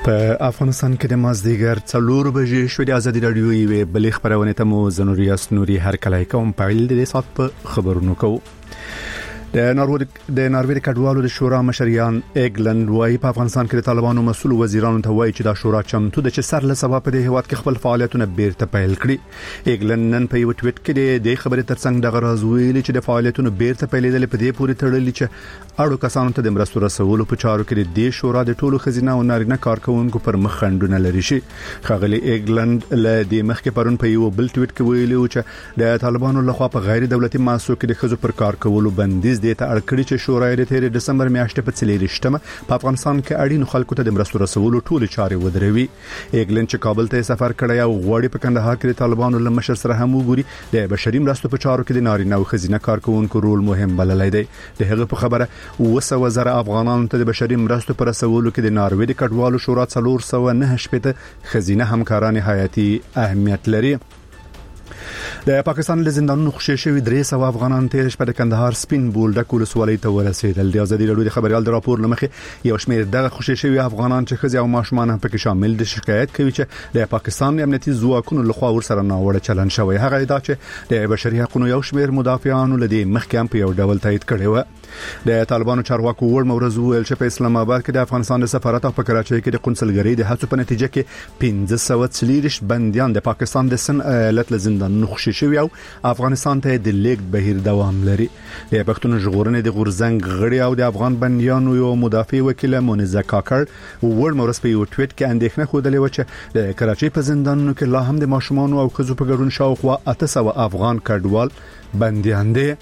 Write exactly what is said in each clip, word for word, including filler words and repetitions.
په افغانستان کې د مازدیګر څلور بجې شوې د ازادي راډیو یوې بلې خبرونه ته مو زنوریاس نوري هر کله کوم په ویل د سات په خبرونو کو د ناروې د ناروې کډوالو د شورا مشریان ایګلند وايي په افغانستان کې د طالبانو مسؤل وزیرانو ته وایي چې دا شورا چمتو د چې سر له سبب په هیواد کې خپل فعالیتونه بیرته پیل کړي. ایګلند نن په یو ټویټ کې د خبرې ترڅنګ د غراز ویلي چې د فعالیتونو بیرته پیلېدل په دې پورې تړلي چې اړو کسانو ته د مرستو رسولو په چارو کې د شورا د ټولو خزینه او نارینه کارکونکو پر مخ خندونه لري شي. خغلی ایګلند له دې مخکې پرون په یو بل ټویټ کې ویلي چې د طالبانو لخوا په غیر دولتي مؤسسو کې د خزو پر کار کولو بندیز د ته اړکړي چې شورای د تیر دسمبر میاشتې په څلېرشتمه په افغانستان کې اړینو خلکو ته د مرستو رسولو ټول چارې ودروي. ایګلند چې کابل ته سفر کړی او غواړي په کندهار کې د طالبانو له مشر سره هم وګوري د بشري مرستو په چارو کې د نارینه او خزینه کارکونکو رول مهم بللی دی. د هغه په خبره وسه وزاره افغانانو ته د بشري مرستو پر رسولو کې د ناروې د کډوالو شورا څلور سوه نه شپېته خزینه همکاران حیاتي اهمیت لري. د پاکستان له زندانونو خوشی شوی درې سوه افغانان تیر شپه د کندهار سپین بولډک ولسوالۍ ته ورسېدل. د ازادي راډیو د خبريال د راپور لمخې یو شمېر دغه خوشی شوی افغانان چې خزي او ماشومان هم پکې شامل دي شکایت کوي چې د پاکستان امنیتي ځواکونو لخوا ورسره ناوړه چلن شوی. هغه ادعا چې د بشري حقوقو یو شمېر مدافعانو لدی مخکې هم په یو ډول تایید کړی و. د طالبانو چارواکو ور مورز ویل چې په اسلام آباد کې د افغانستان د سفارت په کراچۍ کې د قونسلګری د هڅو په نتیجه کې پنځه سوه څلوېښت بنديان د پاکستان د سن ایالت له زندانونو خوشی شوی او افغانستان ته د لیک بهیر دوام لري. د پښتون ژغورنې د غورزنګ غړي او د افغان بنديانو یو مدافع وکیل مونیزه کاکړ ور مورز په یو ټویټ کې اندېښنه خوده و چې د کراچۍ په زندانونو کې لا هم د ماشومان او خزو په ګډون شاوخوا اته سوه افغان کډوال بنديان دي.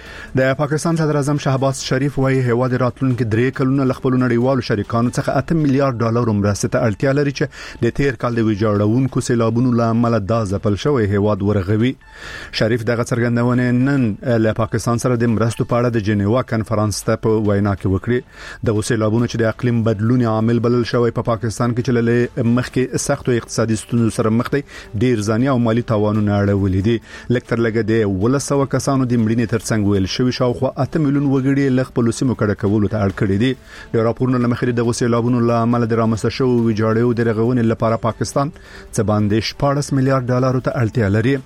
د پاکستان صدر اعظم شهباز شریف وايي هیواد راتلونکي درې کلونه لخپل نړیوالو شریکانو څخه اته میلیارډ ډالر مرسته ته اړتیا لري چې د تیر کال د ویجاړونکو سیلابونو لامل د ځپل شوی هیواد ورغوي. شریف دغه څرګندونه نن له پاکستان سره د مرستو په اړه د جنیوا کانفرنس ته په وینا کې وکړه. د سیلابونو چې د اقلیم بدلون عامل بلل شوی په پاکستان کې چې له مخکې سخت او اقتصادي ستونزو سره مخ دي ډیر ځاني او مالی تاوانونه اړولې دي. لکتر لګه د ولسو کسانو د مړینې ترڅنګ ویل شوی شاوخوا اته میلیون وګړي له خپل سیمو کډه کولو ته اړ کړی دي. د راپورونو لمخې د سیلابونو لامل د رامنځته شوو ویجاړیو د رغونې لپاره پاکستان څه باندې شپاړس میلیارډ ډالر ته اړتیا لري.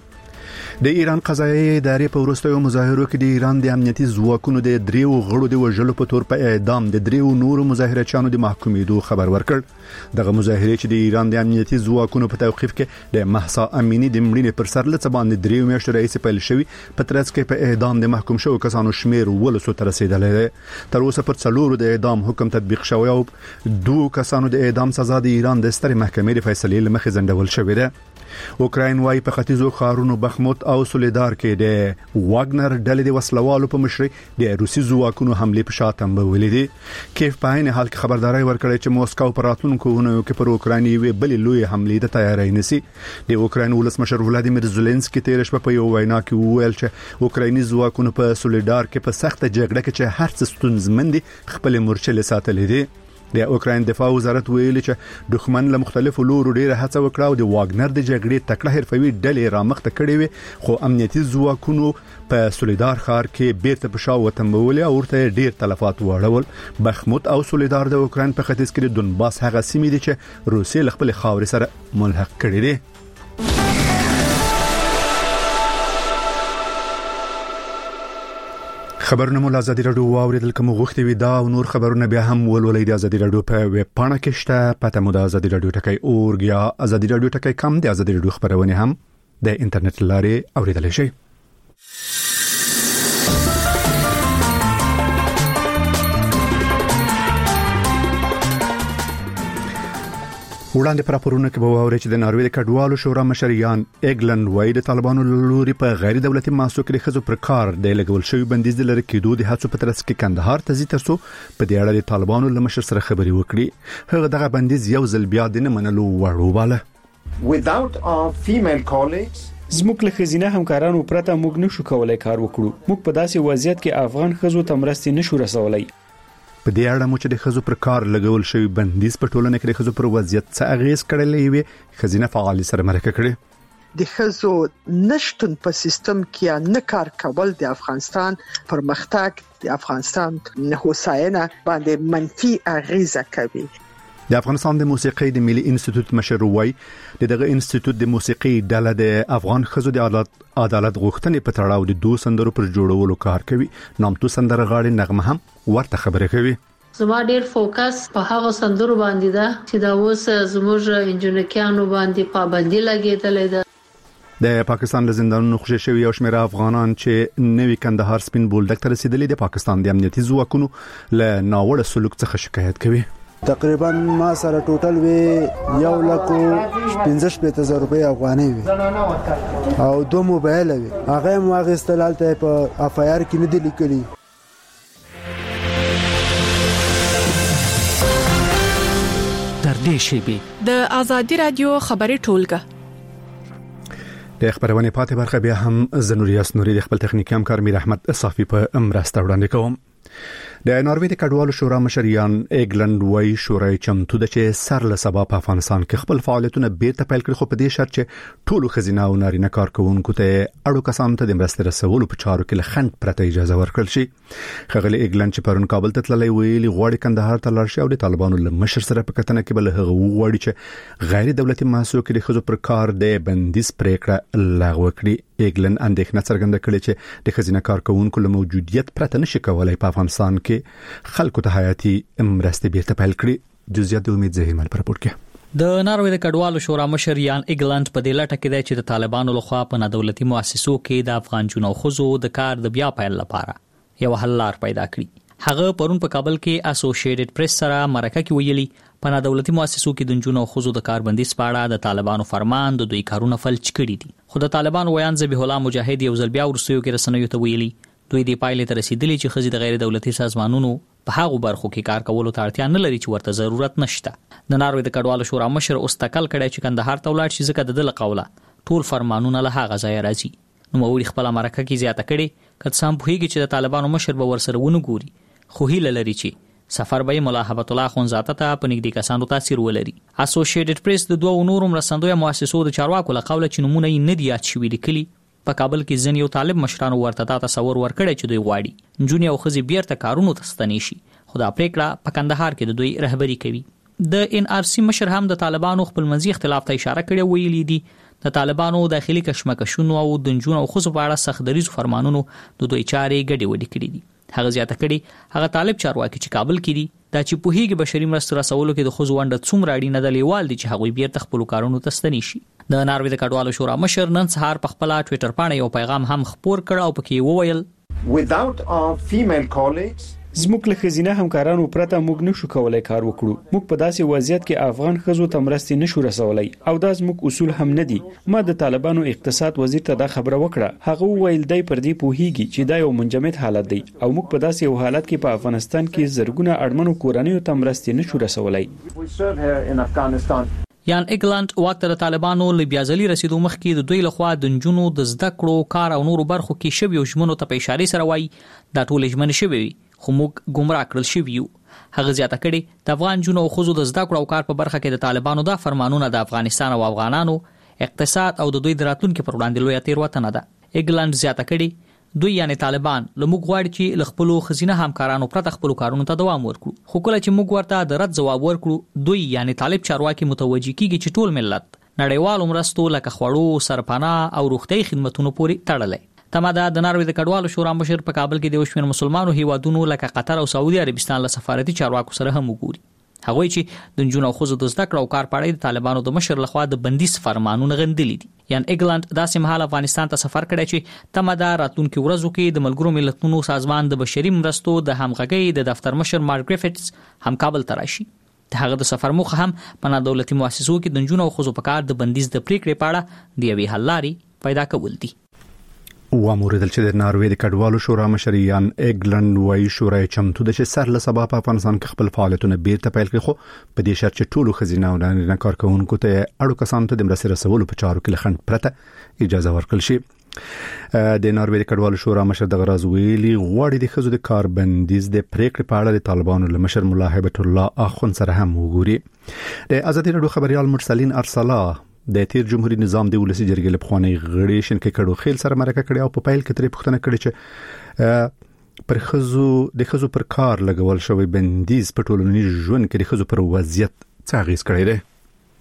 د ایران قضایي ادارې په وروستیو مظاهرو کې د ایران د امنیتي ځواکونو د دریو غړو د وژلو په تور په اعدام د دریو نورو مظاهرچیانو د محکومېدو خبر ورکړ. دغه مظاهرې چې د ایران د امنیتي ځواکونو په توقيف کې د مهسا امینی د مړینې پر سر لڅ باندې دریو میاشتو رئیس پیل شوی په ترڅ کې په اعدام د محکوم شوو کسانو شمیر ولسو تر رسیدلی. تر اوسه پر څلورو د اعدام حکم تطبیق شوی او دوه کسانو د اعدام سزا د ایران د ستر محکمې د فیصلې لمخې ځنډول شوې ده. اوکراین وايي په ختیځو ښارونو بخموت او سولیدار کې د واګنر ډلې د وسلوالو په مشرۍ د روسي ځواکونو حمله په شاتم بولې دي. کیف په عین حال کې خبرداري ورکړې چې موسکو پر راتلونکو ونو کې پر اوکراین یو بل لوی حمله د تیاری نسی. د اوکراین ولسمشر ولادیمیر زيلنسکي تیر شپه په یو وینا کې وویل چې اوکرایني ځواکونو په سولیدار کې په سخت جګړه کې چې هر څه ستونزمن دي خپل مورچل ساتلې دي. د اوکراین دفاع وزارت ویلي چې دښمن له مختلفو لورو ډیره هڅه وکړه او د واګنر د جګړې تکړه حرفوي ډلې رامخته کړې وي خو امنیتي ځواکونو په سولیدار ښار کې بیرته په شاو وتمبول او ورته ډیر تلفات واړول. بخموت او سولیدار د اوکراین په ختیځ کې د دونباس هغه سیمې دي چې روسیه له خپل خاورې سره ملحق کړي دي. خبرونه مو ازادي راډیو واوریدل کوم غوښتي وي دا او نور خبرونه بیا هم ولولئ د ازادي راډیو په ویب پاڼه کې شته. پته مو د ازادي راډیو ټکی اورګ یا ازادي راډیو ټکی کم د ازادي راډیو خبرونه هم د انټرنیټ لارې اوریدل شي. وړاندې پر راپورونه کې به واوري چې د ناروې د کډوالو شورا مشریان ایګلند وايي د طالبانو لوري په غیر دولتي مؤسسو کې خزو پر کار د لګول شوی بندیز د لری کېدو د هڅو په ترڅ کې کندهار ته ځي ترڅو په دې اړه د طالبانو له مشر سره خبري وکړي. هغه دغه بندیز یو ځل بیا د نه منلو وړو باله. Without our female colleagues زموږ له خزینه همکارانو پرته موږ نشو کولای کار وکړو. موږ په داسې وضعیت کې افغان خزو ته مرستې نشو رسولای. په دې اړه مو چې د خزو پر کار لګول شوی بندیز په ټولنه کې د خزو پر وضعیت څه اغیز کړلې وي خزینه فعال سره مرکه کړې. د خزو نشټون په سیستم کې نه کار کول د افغانستان پرمختګ د افغانستان هوساینه باندې منفي اغیزه کوي. د افغانستان د موسیقي د ملي انسټیټیوټ مشر وای د دغه انسټیټیوټ د موسیقي ډله د افغان خزو د عدالت عدالت غوښتنې په تړاو د دوه سندرو پر جوړولو کار کوي. نامتو سندرغاړي نغمه هم ورته خبره کوي. زما ډیر فوکس په هغه سندرو باندې ده چې دا اوس زموږ انجنیرانو باندې پابندي لګیدلې ده. د پاکستان له زندانونو خوشی شوی او شمېر افغانان چې نوی کندهار سپین بولدک ته رسیدلي د پاکستان د امنیتي ځواکونو له ناوړه سلوک څخه شکایت کوي. تقریبا ما سره ټوټل وی یو لک پنځه شپږ زره روپۍ افغاني وي او دوه موبایل وي. هغه مواغستلال ته په اف آی آر کې نه دی لیکلي. در دې شی د آزادي رادیو خبري ټولګه د خبرونه پاتې برخه بیا هم زنوریاس نوري د خپل تخنیکی همکار میر احمد صافی په امرسته وړاندې کوم. د ناروې د کډوالو شورا مشریان ایګلند وای شورای چمتو د چې سر له سبا په افغانستان کې خپل فعالیتونه بیرته پیل کړي، خو په دې شرط چې ټولو خزینه او نارینه کارکونکو ته اړو کسانو ته د مرستې رسولو په چارو کې لخند پرته اجازه ورکړل شي. خغلی ایګلند چې پرون کابل ته تللی ویلي غواړي کندهار ته لاړ شي او د طالبانو له مشر سره په کتنه کې بل هغه وغواړي چې غیر دولتي مؤسسو کې د خزو پر کار د بندیز پریکړه لغوه کړي. ایګلند اندېښنه څرګنده کړې چې د خزینه کارکونکو له موجودیت پرته نشي کولای په افغانستان کې خلکو ته حیاتي مرستې بیرته پیل کړي. جزئیات د امید زهیر مل پر راپور کې د ناروې د کډوالو شورا مشر یان ایګلند په دې لټه کې دی چې د طالبانو لخوا په نادولتي مؤسسو کې د افغان جنو خزو د کار د بیا پیل لپاره یو حل لار پیدا کړي. هغه پرون په کابل کې اسوسییټډ پریس سره مرکه کې ویلي په نادولتي مؤسسو کې د جنو خزو د کاربندیز په اړه د طالبانو فرمان د دوی کارونه فلج کړي دي. خو د طالبانو ویان ذبیح الله مجاهد یو ځل بیا ورسېو کې رسنیو ته ویلي دوی د پایلې ته رسیدلي چې خزي د غیر دولتي سازمانونو په هغه برخو کې کار کولو ته اړتیا نه لري چې ورته ضرورت نشته. د ناروې د کډوالو شورا مشر اوس تکل کړي چې کندهار ته ولاړ شي ځکه د دل قوله ټول فرمانونه له هغه ځای راځي. نو موري خپل مرکه کې زیاته کړي کله سم پوهیږي چې د طالبانو مشر به ورسره ونه ګوري، خو هیله لري چې سفر به مولا حبت الله خونزاده ته په نږدې کسانو تاثیر ولري. اسوسییټډ پریس د دوه نورو مرستندوی مؤسسو د چارواکو له قوله چې نمونه یې نه دی یاد شوي لیکلي په کابل کې ځین یو طالب مشرانو ورته دا تصور ورکړی چې دوی غواړي نجونې او ښځې بیرته کارونو ته ستنې شي، خو دا پریکړه په کندهار کې د دوی رهبري کوي. د ان آر سی مشر هم د طالبانو خپل منځي اختلاف ته اشاره کړې ویلي دي د طالبانو داخلي کشمکشونو او د نجونو او ښځو په اړه سخت دریزو فرمانونو د دوی چارې ګډې وډې کړې دي. هغه زیاته کړي هغه طالب چارواکي چې کابل کې دي دا چې پوهیږي بشري مرستو رسولو کې د خزو ونډه څومره اړینه ده لیوال دي چې هغوی بیرته خپل کارونو ته ستنې شي. د ناروې د کډوالو شورا مشر نن سهار په خپل ټوئیټر باندې یو پیغام هم خپور کړ او پکې وویل Without our female colleagues زموږ له خزینه همکارانو پرته موږ نشو کولای کار وکړو. موږ په داسې وضعیت کې افغان خزو ته مرستې نشو رسولای او دا زموږ اصول هم نه دي. ما د طالبانو اقتصاد وزیر ته دا خبره وکړه، هغه ویل دی پر دې پوهیږي چې دا یو منجمد حالت دی او موږ په داسې یو حالت کې په افغانستان کې زرګونه اړمنو کورنیو ته مرستې نشو رسولای. یان ایګلند وخت د طالبانو له بیازلي رسیدو مخکې د دوی لخوا د نجونو د زده کړو کار او نورو برخو کې شوی او ژمنو ته په اشاره سره وایي دا ټول ژمنې شوی خو موږ گمراه کړل شوی یو. هغه زیاته کړي د افغان جنو او خزو د زده کړو او کار په برخه کې د طالبانو دا فرمانونه د افغانستان او افغانانو اقتصاد او د دوی د راتلونکو پر وړاندې لوی تیروتنه ده. ایګلند زیاته کړي دوی یعنی طالبان له موږ غواړي چې ل خپل خزینه همکارانو پرته خپل کارونو ته دوام ورکړو، خو کله چې موږ ورته د رد جواب ورکړو دوی یعنی طالب چارواکي متوجي کیږي چې ټول ملت نړیوال مرستو لکه خوړو، سرپناه او روغتي خدماتونو پورې تړلې. تماده د ناروې د کډوالو شورا مشر په کابل کې د وشمن مسلمانانو هیوادونو لکه قطر او سعودي عربستان له سفارتي چارواکو سره هم وګوري. هغه چې د جنونو خو د زده کړو کار پاړې د طالبانو د مشر لخوا د بندیز فرمانونه غندلي دي. یان ایګلند داسې مهال افغانستان ته سفر کړی چې تماده راتلونکو ورځو کې د ملګرو ملتونو سازمان د بشري مرستو د همغږي د دفتر مشر مارک ګریفټس هم کابل ته راشي. هغه د سفر موخه هم په نادولتي مؤسسو کې د جنونو خو په کار د بندیز د پریکړې پاړه د یوې حل لارې پیدا کول دي. و موردل چې د ناروې د کډوالو شورا مشریان ایګلند وای شورای چمتو د چې سر له سبا په افغانستان کې خپل فعالیتونه بیرته پیل کړي، خو په دې شرط چې ټولو خزینه او نارینه کارکونکو ته اړو کسانو ته د مرستې رسولو په چارو کې لخند پرته اجازه ورکړل شي. د ناروې د کډوالو شورا مشر د غراز ویلي غواړي د خزو د کاربندیز د پریکړې په اړه د طالبانو له مشر مولا هبت الله اخون سره هم وګوري. د آزادي رادیو خبريال مرسلین ارسلا د تیر جمهوریت نظام د ولسی جرګې له پخوانی غړي شنکې کډو خیل سره مرکه کړي او په پایل کې ترې پوښتنه کړې چې پر خزو د خزو پر کار لګول شوی بندیز په ټولنیز ژوند کې د خزو پر وضعیت څه اغیز کړی دی.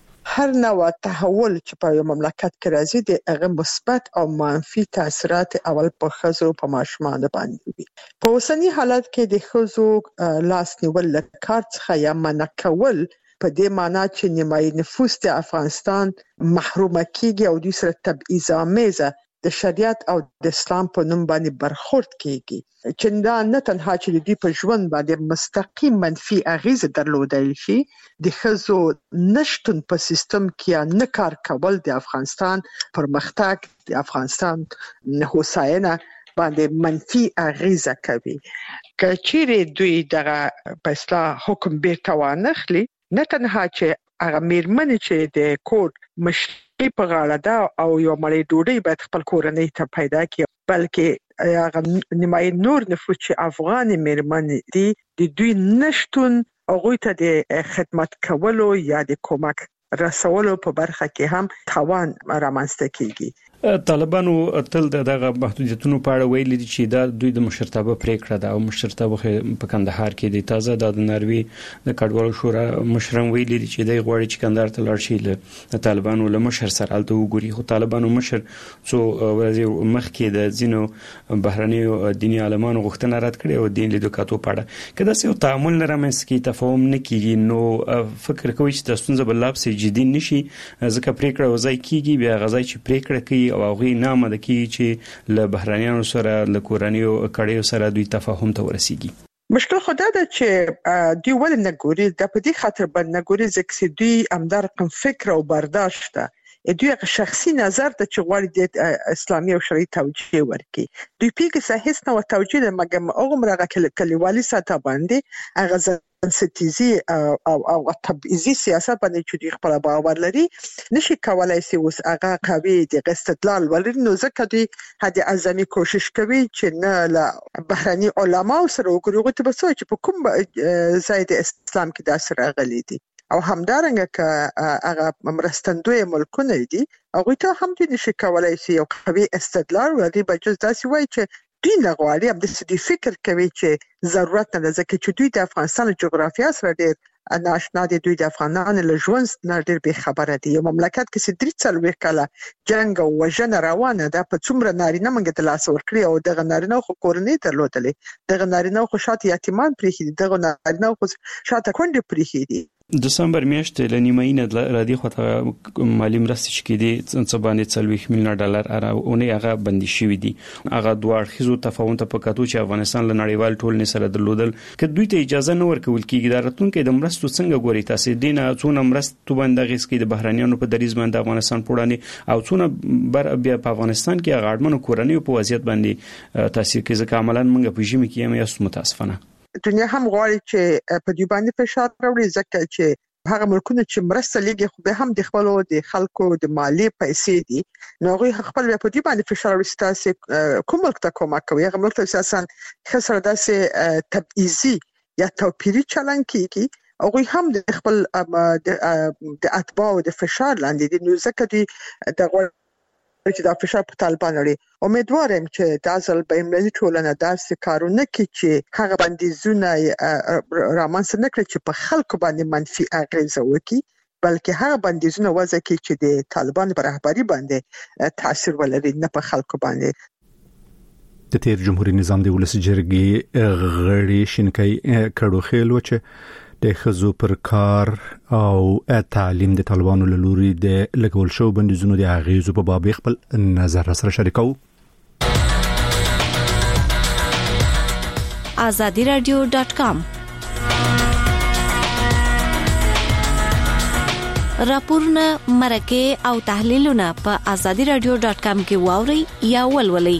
هر نوع تحول چې په یو مملکت کې راځي د هغه مثبت او منفي تاثیرات اول په ښځو په ماشومان باندې وي. په اوسنی حالت کې د ښځو لاس نیول له کار څخه یا منع کول په دې معنی چې نیمایي نفوس د افغانستان محروم کیږي او د سره تبعیض آمیزه د شریعت او د اسلام په نوم باندې برخورد کیږي چې دا نه تنها چې د دې په ژوند باندې مستقیم منفي اغیز درلودای شي د ښځو نشټون په سیستم کې نه کار کول د افغانستان پرمختګ د افغانستان هوساینه باندې منفي اغیزه کوي. که چیرې دوی دغه په اصطلاح حکم بیرته وانخلي نه تنها چې هغه میرمنې چې د کور مشري په غاړه ده او یو مړی ډوډۍ باید خپل کورنۍ ته پیدا کړي بلکې هغه نیمایي نور نفوس چې افغان میرمنې دي د دوی نشټون هغوی ته د خدمت کولو یا د کمک رسولو په برخه کې هم توان رامنځته کیږي. طالبانو تل دغه محدودیتونو په اړه ویلي دي چې دا دوی د مشرتابه پریکړه ده او مشرتابه په کندهار کې د تازه د ناروی د کډوالو شورا مشران ویلي دي چې د غوړي چې کندهار ته لاړ شي له طالبانو له مشر سره الته وګوري. خو طالبانو مشر څو ورځې مخکې د ځینو بهرنیو دیني عالمانو غوښتنه رد کړې او دین لیدو کاتو پاړه کله چې تعامل نه رامنځته کی تفاهم نه کیږي نو فکر کوي چې د ستونزې بل لابس جدي نشي ځکه پریکړه وځي کیږي بیا غځای چې پریکړه کوي او هغه نامه د کی چې له بهرانيانو سره له کورنیو کړيو سره دوی تفاهم ته ورسیږي. مشکل خدا ده چې دوی ول نه ګوري د په دې خاطر باندې نه ګوري ځکه دوی امدار کوم فکر او برداشت ده دوی شخصي نظر ته چې غواړي د اسلامي او شرعي توجیه ورکړي. دوی پیګه صحیح نه و توجیه مګم هغه مرغه کلیوالي ساته باندې هغه ستیزي او او تبعیضي سیاست باندې چې دوی خپل باور لري نشي کولای سي اوس هغه قوي د استدلال ولري نو ځکه دوی هدي اعظمي کوشش کوي چې نه له بهراني علما سره وګوري چې بسوي چې په کوم ځای د اسلام کې د اثر غلي دي او همدارنګه ک هغه مرستندوی ملکونه دي هغه ته هم دي نشي کولای سي یو قوي استدلال ولري بجز داسې وایي چې دوی نه غواړي هم د دې فکر کوي چې ضرورت نه ځکه چې دوی د افغانستان جغرافیه سره ډېر ناشنا دي. دوی د افغانانو له ژوند نه ډېر به خبره دي. یو مملکت کې چې درې څلوېښت کاله جنگ او وژنه روانه ده په څومره نارینه موږ د لاس ورکړي او دغه نارینه خو کورنۍ درلودلې دغه نارینه خو شاته یتیمان پریخي دغه نارینه خو شاته کونډې پریخي دي. دسمبر میاشتې لنیمه نه را دي خو ته مالی مرستې چې کېدي څه باندې څلوېښت میلیونه ډالر اراونه هغه بندي شوې دي. هغه دوه اړخیزو تفاهم ته پکاتو چې افغانستان له نړیوال ټولنې سره درلودل که دوی ته اجازه نه ورکول کېږي د راتلونکو د مرستو څنګه ګوري تاسو دینه څونه مرستو باندې غیس کې د بهرانيانو په دریز باندې افغانستان پوړانه او څونه بر بیا په افغانستان کې غاړمنو کورنۍ په وضعیت باندې تاثیر کوي ځکه عملاً موږ په ژمي کې هم یو متاسفانه دنیا هم غواړي چې په دې باندې فشار راوړي ځکه چې هغه ملکونه چې مرسته لګي خو به هم د خپلو د خلکو د مالی پیسې دي نو هغه خپل په دې باندې فشار راوستاسي کوم ملک ته کومک کوي هغه ملک ته اساسا خسر داسې تبعیضي یا توپیری چلن کیږي هغه هم د خپل د اتباع د فشار لاندې دي نو ځکه دي د چې دا فشار په طالبان لري. امیدوارم چې د ازل بین‌المللي ټولنه داسې کارونه کوي چې هغه بندیزونه رامنځته نه کړي چې په خلکو باندې منفي اغیز وکړي بلکې هغه بندیزونه وضع کړي چې د طالبان پر رهبری باندې تاثیر ولري نه په خلکو باندې. د تیر جمهوریت نظام د ولس جرګې غړي شینکای کړو خېل و چې د خزو پر کار او تعلیم د طالبانو له لوري د لګول شو بندیزونو د اغیزو په باب خپل نظر سره شریکو. azadi radio dot com راپورونه مرکه او تحلیلونه په azadi radio dot com کې واوري یا ولولئ.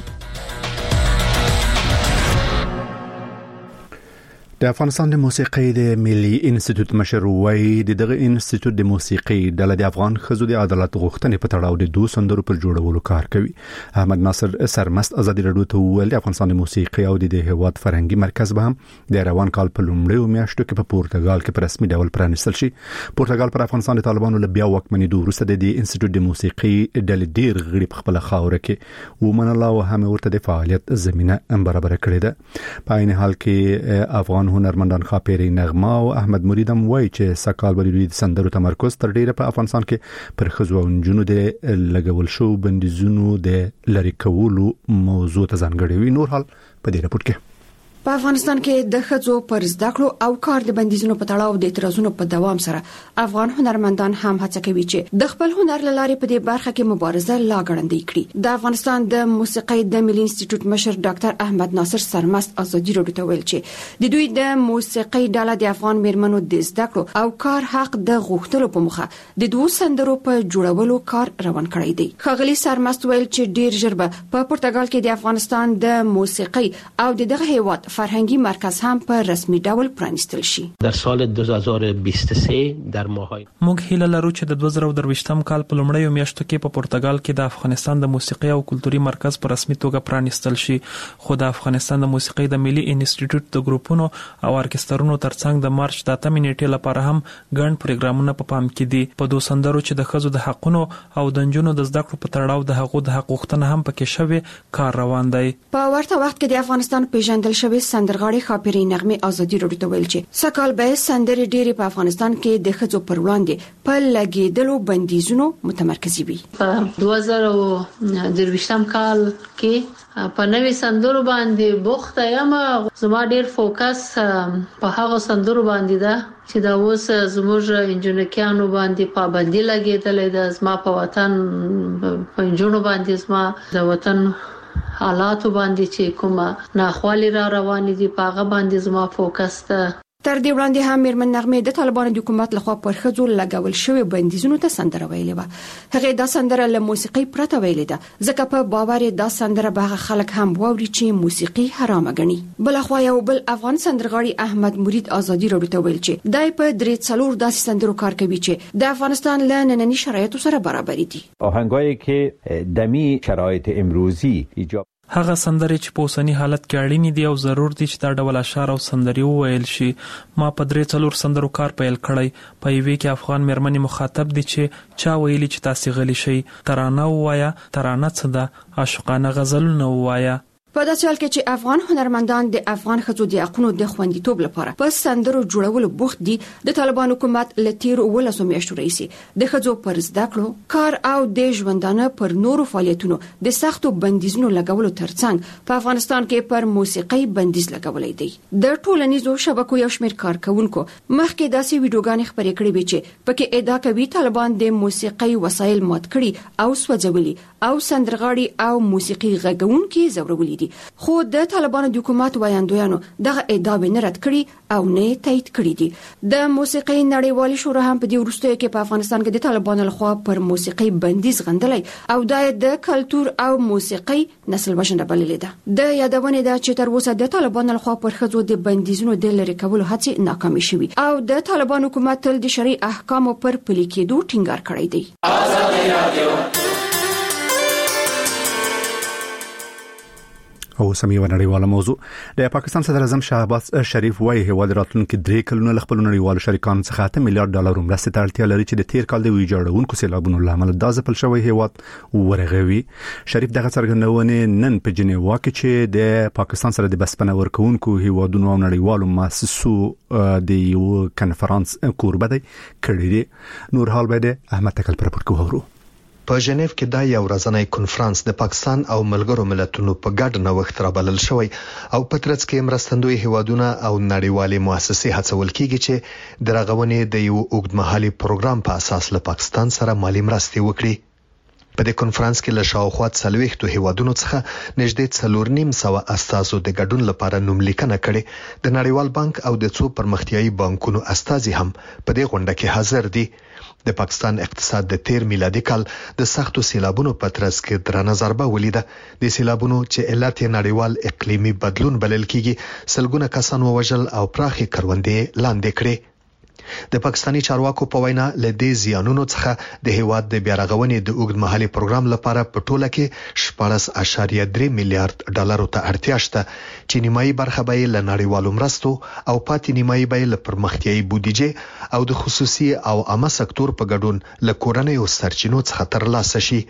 د افغانستان د موسیقي د ملي انسټیټیوټ مشر وای د دغه انسټیټیوټ د موسیقي د د افغان خزو د عدالت غوښتنې په تړاو د دوه سندرو پر جوړولو کار کوي. احمد ناصر سرمست ازادي رادیو ته ویل د افغانستان د موسیقي او د هیواد فرهنګي مرکز به هم د روان کال په لومړیو میاشتو کې په پورتګال کې په رسمي ډول پرانیستل شي. پورتګال پر افغانستان د طالبانو له بیا وکمنېدو وروسته د انسټیټیوټ د موسیقي د ډیر غړي په خپل خاور کې ومنله او هم ورته د فعالیت زمينه برابر کړې ده. په عین حال کې افغان افغان هنرمندان خاپيري نغمه او احمد مریدم وایي چې سکهال ولې د سندرو تمرکز تر ډیره په افغانستان کې پر خزو او جنونو د لګول شو بندیزونو د لری کولو موضوع ته ځانګړی وي. نور حال په دې رپورت کې په افغانستان کې د ښځو پر زده کړو او کار د بندیزونو په تړاو د اعتراضونو په دوام سره افغان هنرمندان هم هڅه کوي چې د خپل هنر لارې په دې برخه کې مبارزه لا ګړندۍ کړي. د افغانستان د موسیقۍ د ملي انسټیټیوټ مشر ډاکټر احمد ناصر سرمست ازادي راډیو ته ویل چې د دوی د موسیقۍ ډله د افغان میرمنو د زده کړو او کار حق د غوښتلو په مخه د دوه سندرو په جوړولو کار روان کړی دی. خغلی سرمست ویل چې ډیر ژر به په پرتګال کې د افغانستان د موسیقۍ او دغه هیواد فرهنګي مرکز هم په رسمي ډول پرانیستل شي. در سال دو هزار و بیست و سه در ماهای موږ هیله لرو چې د دوه زره او درویشتم کال په لومړیو میاشتو کې په پرتګال کې د افغانستان د موسیقۍ او کلتوري مرکز په رسمي توګه پرانیستل شي. خو د افغانستان د موسیقۍ د ملي انسټیټیوټ د ګروپونو او ارکسترونو ترڅنګ د مارچ د اتمې نیټې لپاره هم ګڼ پروګرامونه په پام کې دي. په دوه سندرو چې د ښځو د حقونو او د نجونو د زده کړو په تړاو د حقوقو د حق غوښتنه هم پکې شوی کار روان دی. په ورته وخت کې د افغانستان پیژندل شوی سندرغاړي خاپيري نغمه ازادي راډیو ته ویل چې سکهال به سندري ډيري په افغانستان کې د ښځو پر وړاندې په لګیدلو بندیزونو متمرکز وي. په دوه زره او درویشتم کال کې په نوې سندرو باندې بوخت یم. زما ډیر فوکس په هغه سندرو باندې ده چې دا اوس زموږ انجنیرانو باندې پابندي لګیدلې ده. زما په وطن په انجنونو باندې زما د وطن حالاتو باندې چې کومه ناخوالي را روانې دي په هغه باندې زما فوکس ده. تر دې وړاندې هم میرمن نغمه د طالبانو د حکومت لخوا پر ښځو لګول شوی بندیزونو ته سندره ویلې و. هغه دا سندره له موسیقي پرته ویلې ده ځکه په باور دا سندره به خلک هم ووري چې موسیقي حرامه ګڼي. بل خو یو بل افغان سندرغاړي احمد مرید ازادي راډیو ته ویل چې دای په درې څلور داسې سندرو کار کوي چې د افغانستان له ننني شرایطو سره برابر دي. آهنگایی که دمی شرایط امروزی ایجاب هغه سندرې چې په اوسنی حالت کې اړینې دي او ضرور دي چې دا ډول اشعار او سندري وویل شي. ما په درې څلور سندرو کار پیل کړی. په یوې کې افغان میرمنې مخاطب دي چې چا ویلي چې تاسو غلي شي، ترانه وایا، ترانه څه ده، عاشقانه غزلونه وایا. په داسې حال کې چې افغان هنرمندان د افغان ښځو د حقوقو د خوندیتوب لپاره په سندرو جوړولو بوخت دي، د طالبان حکومت لتیر ولسو میاشتو رئیسي د ښځو پر زده کړو، کار او د ژوندانه پر نورو فعالیتونو د سختو بندیزونو لګولو ترڅنګ په افغانستان کې پر موسیقي بندیز لګولې دي. د ټولنیزو شبکو یو شمېر کارکونکو مخکې داسې ویډیوګانې خپرې کړې وې چې پکې ادعا کوي طالبان د موسیقي وسایل مات کړي او سوځولي او سندرغاړي او موسیقي غږونکي زورولي دي. خو د طالبانو د حکومت وایاندویانو دغه ادعا نه رد کړي او نه تایید کړي دي. د موسیقي نړیوالي شورا هم په دې وروستیو کې په افغانستان کې د طالبانو لخوا پر موسیقي بندیز غندلې او د کلتور او موسیقي نسل وژنه بللې ده. د یادونې ده چې تر اوسه د طالبانو لخوا پر ښځو د بندیزونو د لری کولو هڅې ناکامې شوې او د طالبانو حکومت تل د شرعي احکامو پر پلي کېدو ټینګار کړی دی. آزادي رادیو او سمې نړیواله موضوع د پاکستان صدر اعظم شهباز شریف وايي هیواد راتلونکي درې کلونه له خپل نړیوالو شریکانو څخه اته میلیارډ ډالر مرستې ته اړتیا لري چې د تیر کال د ویجاړونکو سیلابونو لامل د ځپل شوی هیواد ورغوي. شریف دغه څرګندونه نن په جنیوا کې چې د پاکستان سره د بسپنه ورکوونکو هیوادونو او نړیوالو مؤسسو د یو کنفرانس کوربه دی کړی دی. نور حال به احمد تکل پر پورت کوو. په ژنیف کې دا یو ورځنی کنفرانس د پاکستان او ملګرو ملتونو په ګډ نوښت رابلل شوی او په ترڅ کې مرستندوی هیوادونه او نړیوالې مؤسسې هڅول کیږي چې د رغونې د یو اوږدمهالي پروګرام په اساس له پاکستان سره مالی مرستې وکړي. په دې کنفرانس کې له شاوخوا څلوېښتو هیوادونو څخه نږدې څلور نیم سوه استازو د ګډون لپاره نوملیکنه کړې. د نړیوال بانک او د څو پرمختیایي بانکونو استازي هم په دې غونډه کې حاضر دي. د پاکستان اقتصاد د تیر میلادي کال د سختو سیلابونو په ترڅ کې درنه ضربه ولیده. د سیلابونو چې علت یې نړیوال اقلیمي بدلون بلل کیږي سلګونه کسان ووژل او پراخي کروندې لاندې کړې. د پاکستاني چارواکو په وینا له دې زیانونو څخه د هیواد د بیا رغونې د اوږدمهالي پروګرام لپاره په ټوله کې شپږ اعشاریه درې میلیارډ ډالرو ته اړتیا شته چې نیمایي برخه به له نړیوالو مرستو او پاتې نیمایي به له پرمختیایي بودیجې او د خصوصي او عامه سکتور په ګډون له کورنیو سرچینو څخه ترلاسه شي.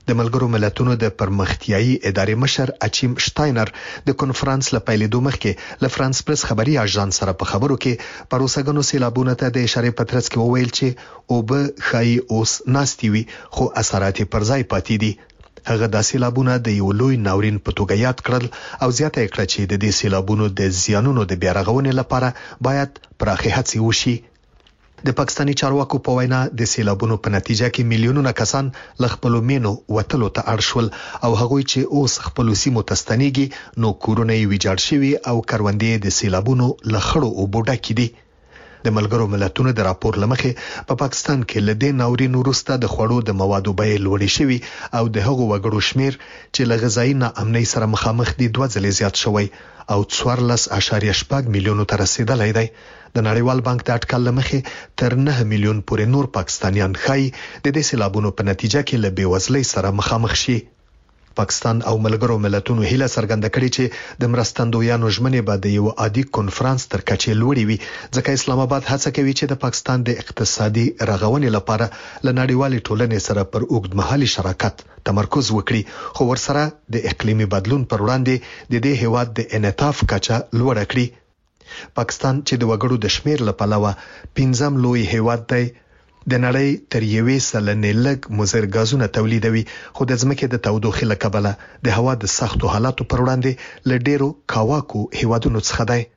د ملګرو ملتونو د پرمختیايي ادارې مشر اچیم شتاینر د کنفرانس له پیلېدو مخکې له فرانس پریس خبري اژانس سره په خبرو کې پروسګنو سیلابونه ته د اشاره پترڅ کې وویل چې او به خای اوس ناستي وي خو اثرات پر ځای پاتې دي. هغه د سیلابونو د یو لوی ناورین په توګه یاد کړل او زیاته کړه چې د دې سیلابونو د زیانونو د بیارغونې لپاره باید پراخه هڅې وشي. د پاکستاني چارواکو په وینا د سیلابونو په نتیجه کې میلیونونه کسان ل خپل مینو وتلو ته اړ شول او هغوی چې اوس خپل سیمو ته ستنېږي نو کورونه یې ویجاړ شوي او کروندې د سیلابونو له خړو اوبو ډکې دي. د ملګرو ملتونو د راپور لمخې په پا پاکستان کې لدې ناورین وروسته د خوړو د موادو بیې لوړې شوي او د هغو وګړو شمیر چې له غذایی ناامنۍ سره مخامخ دي دوه ځلې زیات شوی او څوارلس اعشاریه شپږ میلیونو ته رسیدلی دی. د نړیوال بانک د اټکل لمخې تر نه میلیون پورې نور پاکستانیان خای د دې سیلابونو په نتیجه کې له بیوزلۍ سره مخامخ شي. پاکستان او ملګرو ملتونو هیله څرګنده کړې چې د مرستندویانو ژمنې به د یو عادي کنفرانس تر کچې لوړې وي ځکه اسلام آباد هڅه کوي چې د پاکستان د اقتصادي رغونې لپاره له نړیوالې ټولنې سره پر اوږدمهالي شراکت تمرکز وکړي خو ورسره د اقلیمي بدلون پر وړاندې د دې هیواد د انعطاف کچه لوړه کړي. پاکستان چې د وګړو د شمیر له پلوه پنځم لوی هیواد دی د نړۍ تر یوې سلنې لږ مضر غازونه تولیدوي خو د ځمکې د تودوخې له کبله د هوا د سختو حالاتو پر وړاندې له ډیرو کاواکو هیوادونو څخه دی.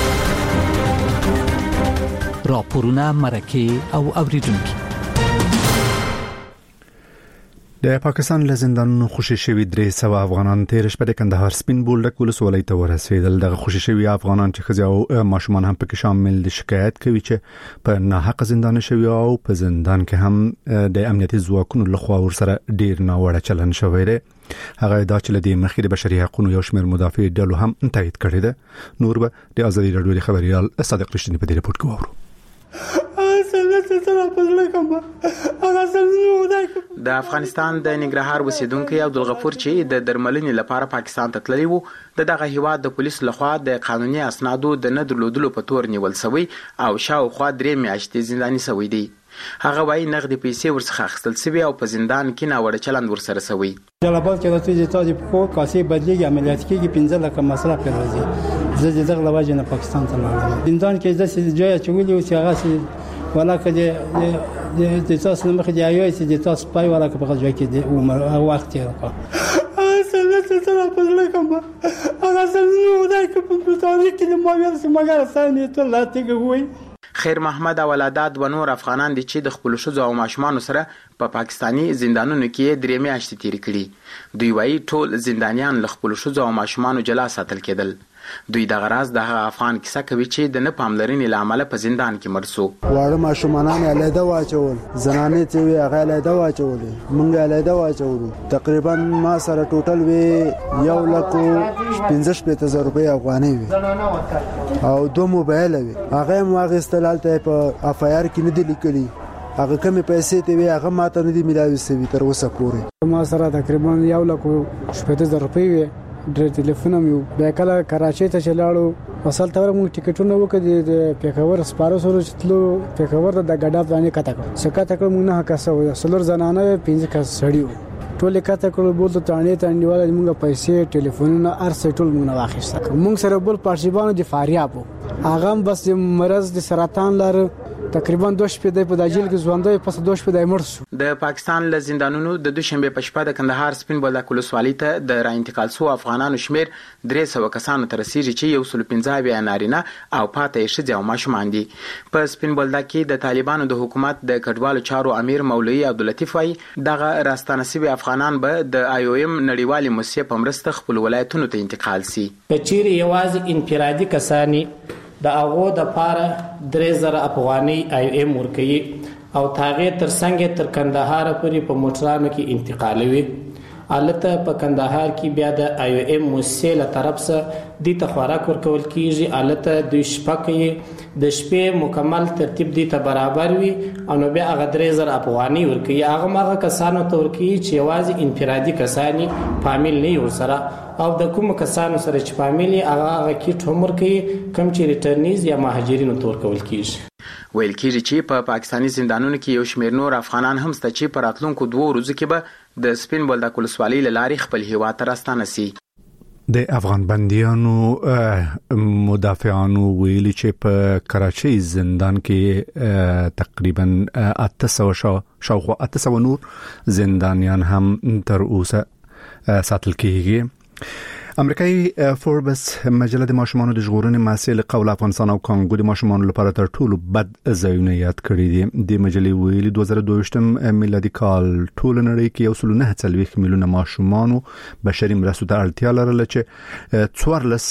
راپورونه مرکه او اوریدونکو د پاکستان له زندانونو خوشي شوی درې سوه افغانان تیر شپه د کندهار سپین بولډک ولسوالۍ ته ورسېدل. دغه خوشي شوی افغانان چې ښځې او ماشومان هم پکې شامل دي شکایت کوي چې په ناحق زندان شوی او په زندان کې هم د امنیتي ځواکونو لخوا ورسره ډیر ناوړه چلن شوی دی. هغه دا چې د مخکې د بشري حقوقو یو شمېر مدافع ډلو هم تایید کړی دی. نور به د ازادي رادیو خبريال صادق رښتینی په دې رپورت کې وورو. د افغانستان د ننګرهار اوسیدونکو عبدالغفور چې د درملنې لپاره پاکستان ته تللی وو د دغه هیواد د پولیس لخوا د قانوني اسنادو د نه درلودلو په تور نیول شوی او شاوخوا درې میاشتې زنداني شوی دی. هغه وايي نغدي پیسې ورڅخه اخیستل شوی او په زندان کې ناوړه چلند ورسره شوی. جلابات کې راځي چې تاسو په کاسې بدلیږي عملیات کېږي پنځه لکه مصرف راځي. زه دغه لواجه نه پاکستان ته لاړم. زندان کې د ځای چې ولې او هغه ولا کده د تاسو نه مخ دی ایو چې د تاسو پای ولا که په ځای کې دی عمر او وخت یې راکړه. اصل څه څه په ځای کوم هغه څنګه نو دا کوم په تاریخ کې مو ویل چې مګر ثاني ته لا تګوي. خیر محمد اولادات و نور افغانان دي چې د خپل شوزو او ماشومان سره په پا پاکستانی زندانونو کې درې میاشتې تیر کړي. دوی وايي ټول زندانیان له خپل شوزو او ماشومان جلا ساتل کېدل. دوی د غراز د افغان کیسه کوي چې د نه پاملرنې لامل په زندان کې مرسو. واړه ماشومان علیحده واچول زنانې چې وی هغه علیحده واچول مونږ علیحده واچول تقریبا ما سره ټوټل وی یو لکو پنځه شپږ زره روپۍ افغاني وی او دوه موبایل وی هغه مواغستلال ته په افایر کې نه دی لیکلي هغه کمی پیسې ته وی هغه ماته نه دی ملاوي سوي تر اوسه پورې. ما سره تقریبا یو لکو شپږ زره روپۍ وی ډېر ټلیفون مې بیا کله کراچۍ ته چلاړو اصل تور موږ ټیکټونه وکړو د پیښور سپارو سره چتلو پیښور د ګډات باندې کته کړ سکه تکړه موږ نه کاسو سلور زنانه پنځه کس سړیو ټول کته کړو بول ته تانې تانډیواله موږ پیسې ټلیفونونه ارسه ټول موږ واخیسته. موږ سره بول پارشیبانو د فاریابو هغه بس مرز د سرطان لار تقریبا دوه شپې د په داجل کې ژوندۍ پس دوه شپې د مرسو. د پاکستان له زندانونو د دوشنبه په شپه د کندهار سپین بولدک ولسوالۍ ته د را انتقال شو افغانانو شمیر درې سوه کسانو ته رسیږي چې یو سل پنځه اویا نارینه او پاتې یې ښځې او ماشومان دي. په سپین بولدک کې د طالبانو د حکومت د کډوالو چارو امیر مولوي عبداللطیف وايي دغه راستانه شوي افغانان به د آی او ایم نړیوالې موسسې په مرسته خپل ولایتونو ته انتقال شي. کچیر یوازې انفرادي کسانی د هغو دپاره درې زره افغانۍ آی او ایم ورکوي او هغې تر څنګ تر کندهار پورې په موټرانو کې انتقالوي. هلته په کندهار کې بیا د آی او ایم موسسې له طرف څخه دې ته خوراک ورکول کېږي. هلته دوی شپه کوي د شپې مکمل ترتیب دې ته برابر وي او نو بیا هغه درې زره افغانۍ ورکوي. هغه هم هغه کسانو ته ورکوي چې یوازې انفرادي کسان فامیل نه یې ورسره او د کوم کسانو سره چې فامیل هغه هغه کیټ هم ورکوي کوم چې ریټرنیز یا مهاجرینو ته ورکول کېږي. ویل کېږي چې په پا پاکستاني زندانونو کې یو شمېر نور افغانان هم شته چې په راتلونکو دوو ورځو کې به د سپین بولدک ولسوالۍ له لارې خپل هیواد ته راستانه سي. د افغان بندیانو مدافعانو ویلي چې په کراچۍ زندان کې تقریبا اته سوه شاوخوا اته سوه نور زندانیان هم تر اوسه ساتل کېږي. امریکایي فوربس مجله د ماشومانو د ژغورنې مسئله قول افغانستان او کانګو د ماشومانو لپاره تر ټولو بد ځایونه یاد کړی دي. د مجلې ویلي دوه زره دوه ویشتم میلادي کال ټول نړۍ کې یو سل نه څلوېښت میلیونه ماشومانو بشري مرستو ته اړتیا لرله چې څوارلس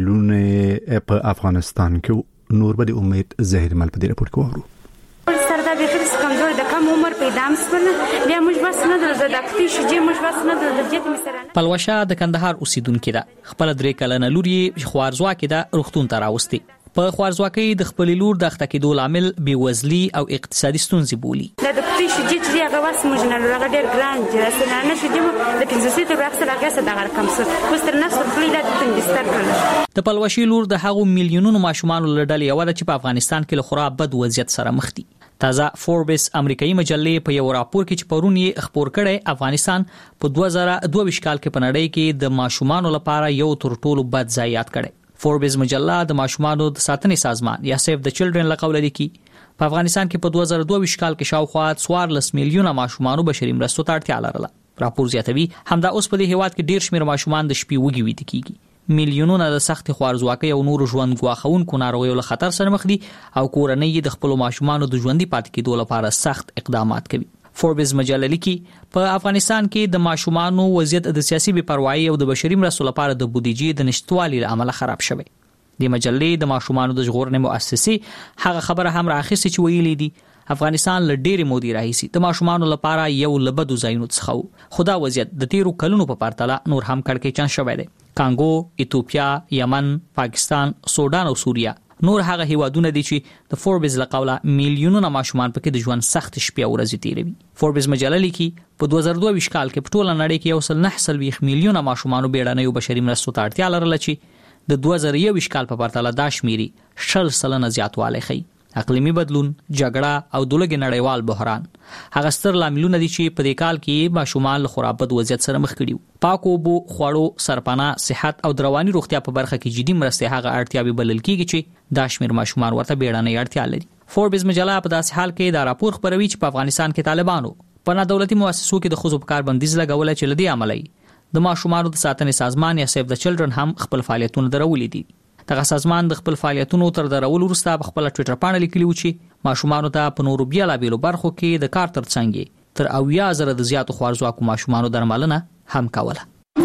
میلیونه په افغانستان کې. نور به د امید زهیر مل په دې راپور کې وورو. سردا به خرس کمزور د کم عمر پیدا مسول بیا موږ بس نه د دکتي شجې موږ بس نه د درجه مسره. پلوشه د کندهار اوسیدونکو ده. خپل درې کلنه لور یې خوارزوا کې ده روغتون ته راوستي. په خوارزوا کې د خپل لور د اخته کېدو لامل بیوزلي او اقتصادي ستونزې بولی. د دکتي شجې چې هغه واس موږ نه لږ ډېر ګران چې سنانه شجې د پنځه سي ته راځي هغه څه دغه کم څه وستر نه خپل د تنګستر کړل. د پلوشي لور د هغو میلیونونو ماشومانو لړل یو د چې په افغانستان کې له خراب بد وضعیت سره مخ دي. تازه فوربس امریکایي مجلې په یو راپور کې چې پرون یې خبر کړي افغانستان په دوه زره دوه ویشت کال کې په نړۍ کې د ماشومانو لپاره یو تر ټولو بد ځای یاد کړي. فوربس مجله د ماشومانو د ساتنې سازمان یا سیف د چلډرن له قوله لیکي په افغانستان کې په دوه زره دوه ویشت کال کې شاوخوا څوارلس میلیونه ماشومانو بشري مرستو ته اړتیا لرله. راپور زیاتوي همدا اوس په دې هیواد کې ډیر شمیر ماشومان د شپې وږي ویده کیږي. میلیونونه د سخت خوارزواکۍ او نور ژوند ګواښونکو ناروغیو له خطر سره مخ دي او کورنۍ د خپل ماشومانو د ژوندۍ پاتې کېدو لپاره سخت اقدامات کوي. فوربس مجله لیکي په افغانستان کې د ماشومانو وضعیت د سیاسي بې پروايي او د بشري مرستو لپاره د بودیجې د نشټوالي له امله خراب شوی. د مجلې د ماشومانو د ژغورنې مؤسسې هغه خبره هم راخیستې چې ویلي دي افغانستان له ډېرې مودې راهیسې د ماشومانو لپاره یو له بدو ځایونو څخه خو دا وضعیت د تیرو کلونو په پرتله نور هم کړکېچن شوی دی. کانګو، ایتوپیا، یمن، پاکستان، سودان او سوریه نور هغه هیوادونه دي چې د فوربس له قوله میلیونونه ماشومان پکې د ژوند سخت شپې او ورځې تیروي. فوربس مجله لیکي په دوه زره دوه ویشت کال کې په ټوله نړۍ کې یو سل نه څلوېښت میلیونه ماشومانو بیړنیو بشري مرستو ته اړتیا لرله چې د دوه زره یو ویشت کال په پرتله دا شمیري شل سلنه زیاتوالی ښیي. اقلیمي بدلون، جګړه او دولګي نړیوال بحران هغه ستر لاملونه دي چې په دې کال کې ماشومان له خراب بد وضعیت سره مخ کړي. پاکو بو خوړو، سرپناه، صحت او رواني روغتیا په برخه کې جدي مرستې هغه اړتیاوې بلل کیږي چې دا شمیر ماشومان ورته بیړنۍ اړتیا لري. فوربس مجله په داسې حال کې دا راپور خبروي چې په افغانستان کې طالبانو په نادولتي مؤسسو کې د ښځو په کار بندیز لګولای چې لدی عملي د ماشومانو د ساتنې سازمان یا سیف د چلډرن هم خپل فعالیتونه درولې دي. دغه سازمان د خپل فعالیتونو تر درول وروسته په خپل ټوئیټر باندې لیکلی و چې ماشومانو ته په نورو بیلابېلو برخو کې د کار ترڅنګ تر اویا زره د زیاتو خوارزواکو ماشومانو درملنه هم کوله.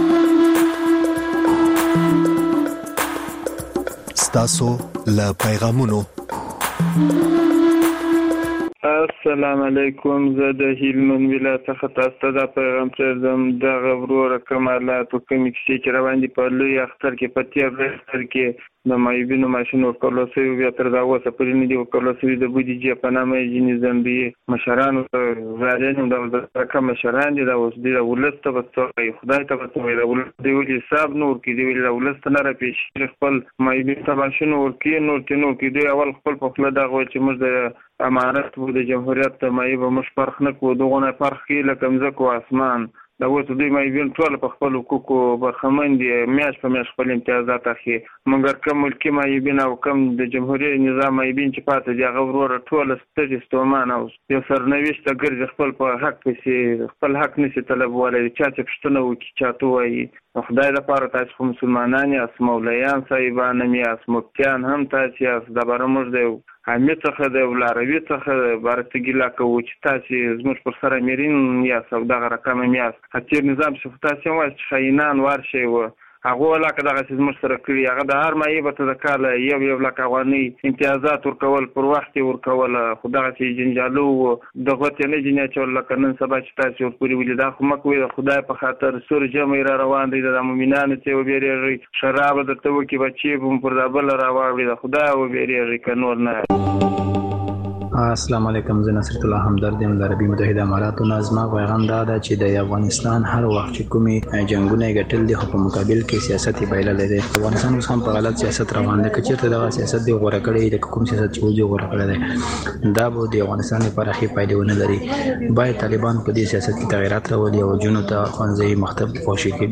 ستاسو له پیغامونو. السلام علیکم. زه د هلمند ولایت څخه تاسو ته دا پیغام پرېږدم. دغه وروره کمالات او کومې کیسې چې روان دي په لوی اختر کې په تېر اختر کې د معیوبینو ماشین ورکول شوی بیا تر دا اوسه پورې نه دي ورکول شوي. د بودیجې په نامه یې ځینې ځنډوي. مشرانو ته زاړیان د وزارت مشران دي دا اوس دي د ولس ته به څه وایي، خدای ته به څه وایي. د ولس دوی ولې حساب نه ورکوي، دوی ولې د ولس ته نه راپېښېږي خپل معیوبینو ته ماشین ورکوي، نور ترې نه ورکوي. دوی اول خپل په خوله دغه وایي چې موږ د امارت و د جمهوریت د معیوب موږ فرق نه کوو، دغه نه فرق کوي لکه مځکه او اسمان. دا اوس دوی معیوبین ټول په خپل حقوقو برخمن دي، میاشت په میاشت خپل امتیازات اخلي. مګر کوم ملکي معیوبین او کوم د جمهوریت نظام معیوبین چې پاتې دي هغه وروره ټول ستړي ستومان او یو سرنوشت ګرځي خپل په حق پسې خپل حق نشي طلبولی. چا چې پوښتنه وکړي چاته وایي خدای لپاره تاسو خو مسلمانان یاست، مولایان صاحبان هم یاست، مفتیان هم تاسو یاست. دا باره موږ د حامد څخه د ولاروي څخه بارته ګیله کوو چې تاسو زموږ پر سره میرین یاست او دغه رقم هم یاست. هتیر نظام چې تاسو هم وایي چې خاینان ورشئ و هغه لکه دغه چې زموږ سره کړي هغه د هر معیوب ته د کاله یو یو لک افغانۍ امتیازات ورکول پر وخت ورکول. خو دغه چې جنجالو و دغه ته نه جنیا چې لکه نن سبا چې تاسو ورپورې ولې دا خو مکوي د خدای په خاطر سور جمع را روان دي د مؤمنانو ته وبېریږي شراب درته وکي بچي بم پر دبل را واړي د خدای وبېریږي که نور نه. السلام علیکم، زه نصرت الله همدرد یم د عربي متحده اماراتو نه. زما پیغام دا ده چې د افغانستان هر وخت چې کومې جنگونه ګټل دي خو په مقابل کې سیاست یې بایللی دی. افغانستان اوس هم په غلط سیاست روان دی. که چېرته دغه سیاست دی غوره کړی د کوم سیاست چې وځي غوره کړی دی، دا به د افغانستان لپاره ښې پایلې ونه لري. باید طالبان په دې سیاست کې تغیرات راولي او جنو ته ښوونځي مکتب خوشي کړي.